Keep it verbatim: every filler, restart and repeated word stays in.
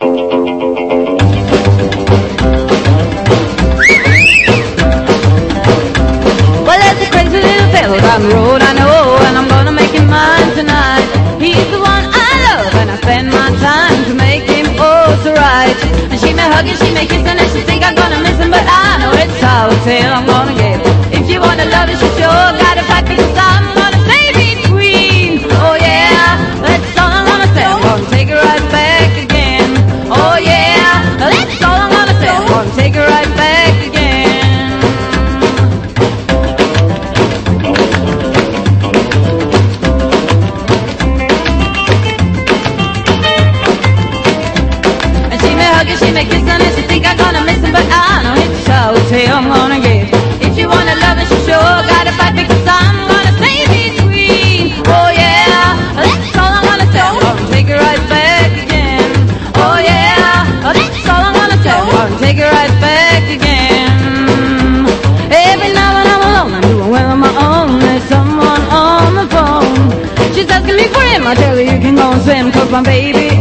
Well, there's a crazy little fellow down the road, I know, and I'm gonna make him mine tonight. He's the one I love, and I spend my time to make him oh so right. And she may hug and she may kiss and she think I'm gonna miss him, but I know it's how it's hell I'm gonna get. If you wanna love it, you sure gotta fight because I'm gonna stay between. Oh yeah, that's all I'm gonna say. I'm gonna take it right back again. Oh yeah, that's all I'm gonna say. I'm gonna take it right back again. And she may hug and she may kiss and she think I'm gonna miss him, but I know it's how it's hell I'm gonna get. If you wanna love it, you sure gotta fight because I'm gonna stay between. Oh yeah, that's all I'm gonna say. I'm gonna take it right back again. Oh yeah, that's all I'm gonna say. I'm gonna take it right back again. Every night when I'm alone, I'm doing well on my own. There's someone on the phone. She's asking me for him. I tell her you can go and swim, cause my baby